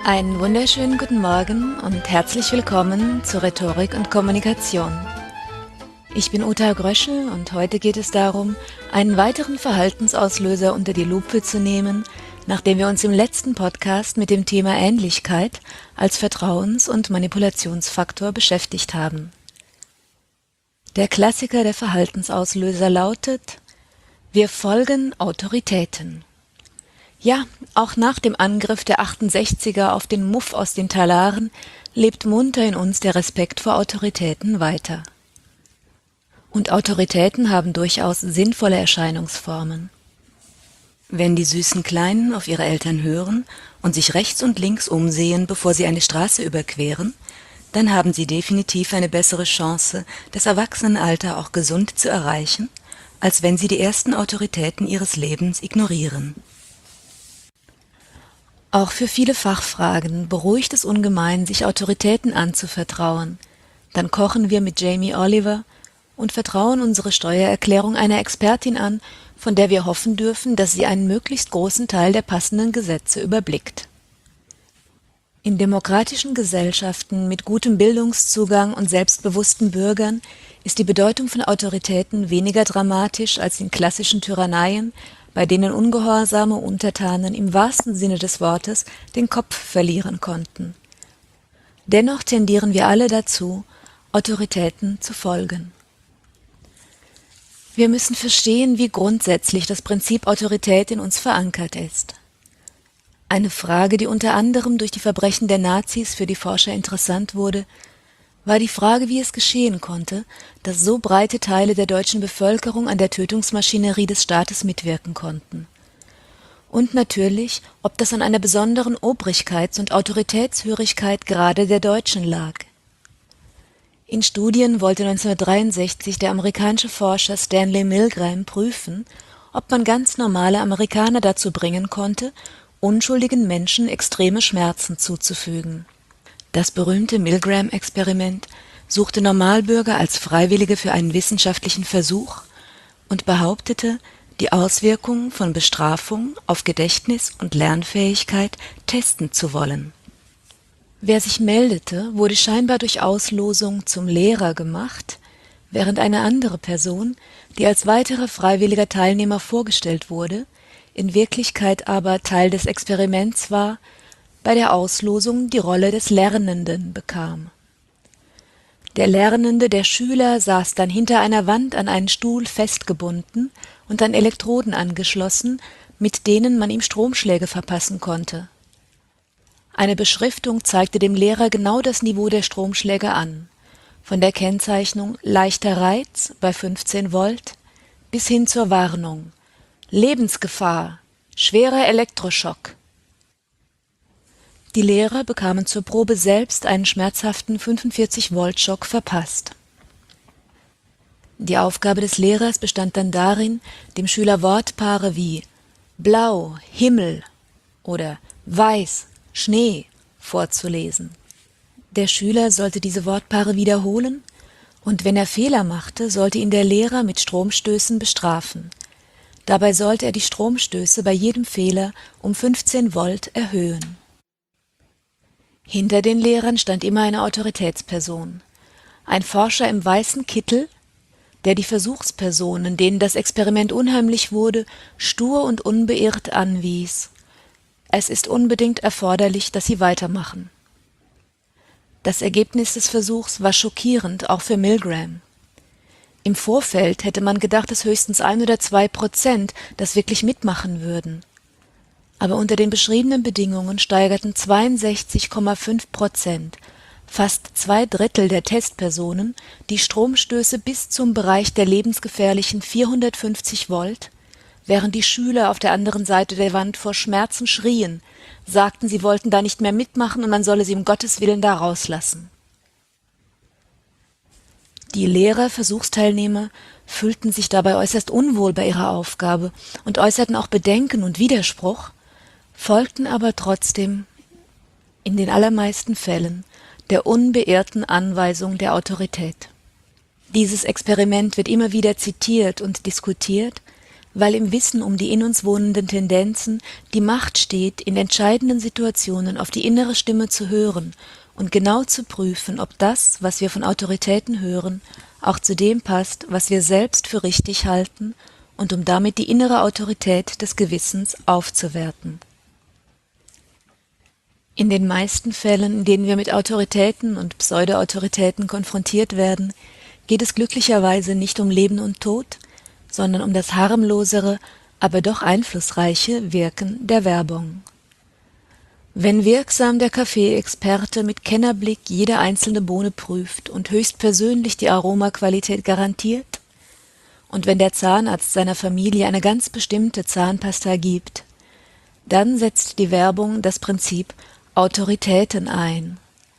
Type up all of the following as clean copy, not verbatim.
Einen wunderschönen guten Morgen und herzlich willkommen zu Rhetorik und Kommunikation. Ich bin Uta Gröschel und heute geht es darum, einen weiteren Verhaltensauslöser unter die Lupe zu nehmen, nachdem wir uns im letzten Podcast mit dem Thema Ähnlichkeit als Vertrauens- und Manipulationsfaktor beschäftigt haben. Der Klassiker der Verhaltensauslöser lautet: Wir folgen Autoritäten. Ja, auch nach dem Angriff der 68er auf den Muff aus den Talaren lebt munter in uns der Respekt vor Autoritäten weiter. Und Autoritäten haben durchaus sinnvolle Erscheinungsformen. Wenn die süßen Kleinen auf ihre Eltern hören und sich rechts und links umsehen, bevor sie eine Straße überqueren, dann haben sie definitiv eine bessere Chance, das Erwachsenenalter auch gesund zu erreichen, als wenn sie die ersten Autoritäten ihres Lebens ignorieren. Auch für viele Fachfragen beruhigt es ungemein, sich Autoritäten anzuvertrauen. Dann kochen wir mit Jamie Oliver und vertrauen unsere Steuererklärung einer Expertin an, von der wir hoffen dürfen, dass sie einen möglichst großen Teil der passenden Gesetze überblickt. In demokratischen Gesellschaften mit gutem Bildungszugang und selbstbewussten Bürgern ist die Bedeutung von Autoritäten weniger dramatisch als in klassischen Tyranneien, bei denen ungehorsame Untertanen im wahrsten Sinne des Wortes den Kopf verlieren konnten. Dennoch tendieren wir alle dazu, Autoritäten zu folgen. Wir müssen verstehen, wie grundsätzlich das Prinzip Autorität in uns verankert ist. Eine Frage, die unter anderem durch die Verbrechen der Nazis für die Forscher interessant wurde, war die Frage, wie es geschehen konnte, dass so breite Teile der deutschen Bevölkerung an der Tötungsmaschinerie des Staates mitwirken konnten. Und natürlich, ob das an einer besonderen Obrigkeits- und Autoritätshörigkeit gerade der Deutschen lag. In Studien wollte 1963 der amerikanische Forscher Stanley Milgram prüfen, ob man ganz normale Amerikaner dazu bringen konnte, unschuldigen Menschen extreme Schmerzen zuzufügen. Das berühmte Milgram-Experiment suchte Normalbürger als Freiwillige für einen wissenschaftlichen Versuch und behauptete, die Auswirkungen von Bestrafung auf Gedächtnis und Lernfähigkeit testen zu wollen. Wer sich meldete, wurde scheinbar durch Auslosung zum Lehrer gemacht, während eine andere Person, die als weiterer freiwilliger Teilnehmer vorgestellt wurde, in Wirklichkeit aber Teil des Experiments war, bei der Auslosung die Rolle des Lernenden bekam. Der Lernende, der Schüler, saß dann hinter einer Wand an einen Stuhl festgebunden und an Elektroden angeschlossen, mit denen man ihm Stromschläge verpassen konnte. Eine Beschriftung zeigte dem Lehrer genau das Niveau der Stromschläge an, von der Kennzeichnung leichter Reiz bei 15 Volt bis hin zur Warnung Lebensgefahr, schwerer Elektroschock. Die Lehrer bekamen zur Probe selbst einen schmerzhaften 45-Volt-Schock verpasst. Die Aufgabe des Lehrers bestand dann darin, dem Schüler Wortpaare wie Blau, Himmel oder Weiß, Schnee vorzulesen. Der Schüler sollte diese Wortpaare wiederholen und wenn er Fehler machte, sollte ihn der Lehrer mit Stromstößen bestrafen. Dabei sollte er die Stromstöße bei jedem Fehler um 15 Volt erhöhen. Hinter den Lehrern stand immer eine Autoritätsperson, ein Forscher im weißen Kittel, der die Versuchspersonen, denen das Experiment unheimlich wurde, stur und unbeirrt anwies. Es ist unbedingt erforderlich, dass sie weitermachen. Das Ergebnis des Versuchs war schockierend, auch für Milgram. Im Vorfeld hätte man gedacht, dass höchstens 1 oder 2% das wirklich mitmachen würden. Aber unter den beschriebenen Bedingungen steigerten 62,5%, fast 2/3 der Testpersonen, die Stromstöße bis zum Bereich der lebensgefährlichen 450 Volt, während die Schüler auf der anderen Seite der Wand vor Schmerzen schrien, sagten, sie wollten da nicht mehr mitmachen und man solle sie um Gottes Willen da rauslassen. Die Lehrer, Versuchsteilnehmer fühlten sich dabei äußerst unwohl bei ihrer Aufgabe und äußerten auch Bedenken und Widerspruch, folgten aber trotzdem in den allermeisten Fällen der unbeirrten Anweisung der Autorität. Dieses Experiment wird immer wieder zitiert und diskutiert, weil im Wissen um die in uns wohnenden Tendenzen die Macht steht, in entscheidenden Situationen auf die innere Stimme zu hören und genau zu prüfen, ob das, was wir von Autoritäten hören, auch zu dem passt, was wir selbst für richtig halten, und um damit die innere Autorität des Gewissens aufzuwerten. In den meisten Fällen, in denen wir mit Autoritäten und Pseudo-Autoritäten konfrontiert werden, geht es glücklicherweise nicht um Leben und Tod, sondern um das harmlosere, aber doch einflussreiche Wirken der Werbung. Wenn wirksam der Kaffeeexperte mit Kennerblick jede einzelne Bohne prüft und höchstpersönlich die Aromaqualität garantiert, und wenn der Zahnarzt seiner Familie eine ganz bestimmte Zahnpasta gibt, dann setzt die Werbung das Prinzip Autoritäten ein.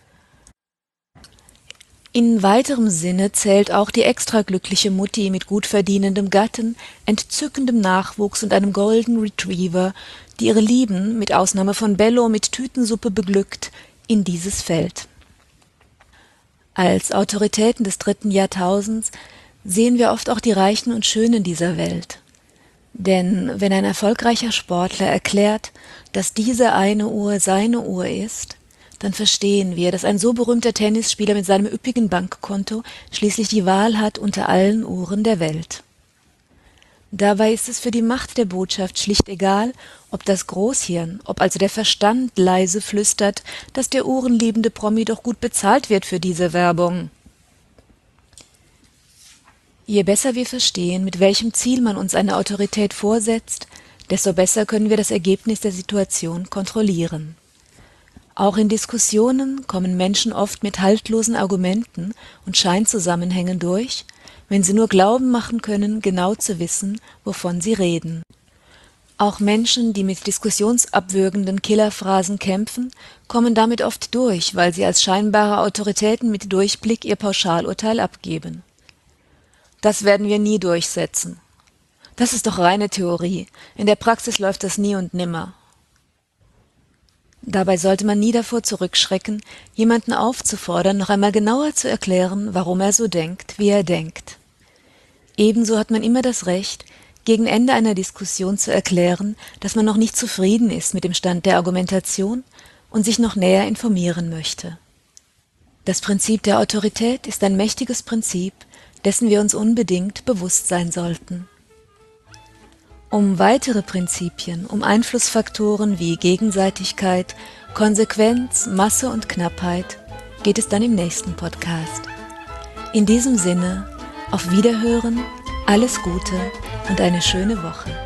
In weiterem Sinne zählt auch die extra glückliche Mutti mit gut verdienendem Gatten, entzückendem Nachwuchs und einem Golden Retriever, die ihre Lieben, mit Ausnahme von Bello, mit Tütensuppe beglückt, in dieses Feld. Als Autoritäten des 3. Jahrtausends sehen wir oft auch die Reichen und Schönen dieser Welt. Denn wenn ein erfolgreicher Sportler erklärt, dass diese eine Uhr seine Uhr ist, dann verstehen wir, dass ein so berühmter Tennisspieler mit seinem üppigen Bankkonto schließlich die Wahl hat unter allen Uhren der Welt. Dabei ist es für die Macht der Botschaft schlicht egal, ob das Großhirn, ob also der Verstand leise flüstert, dass der uhrenliebende Promi doch gut bezahlt wird für diese Werbung. Je besser wir verstehen, mit welchem Ziel man uns eine Autorität vorsetzt, desto besser können wir das Ergebnis der Situation kontrollieren. Auch in Diskussionen kommen Menschen oft mit haltlosen Argumenten und Scheinzusammenhängen durch, wenn sie nur glauben machen können, genau zu wissen, wovon sie reden. Auch Menschen, die mit diskussionsabwürgenden Killerphrasen kämpfen, kommen damit oft durch, weil sie als scheinbare Autoritäten mit Durchblick ihr Pauschalurteil abgeben. Das werden wir nie durchsetzen. Das ist doch reine Theorie. In der Praxis läuft das nie und nimmer. Dabei sollte man nie davor zurückschrecken, jemanden aufzufordern, noch einmal genauer zu erklären, warum er so denkt, wie er denkt. Ebenso hat man immer das Recht, gegen Ende einer Diskussion zu erklären, dass man noch nicht zufrieden ist mit dem Stand der Argumentation und sich noch näher informieren möchte. Das Prinzip der Autorität ist ein mächtiges Prinzip, dessen wir uns unbedingt bewusst sein sollten. Um weitere Prinzipien, um Einflussfaktoren wie Gegenseitigkeit, Konsequenz, Masse und Knappheit geht es dann im nächsten Podcast. In diesem Sinne, auf Wiederhören, alles Gute und eine schöne Woche.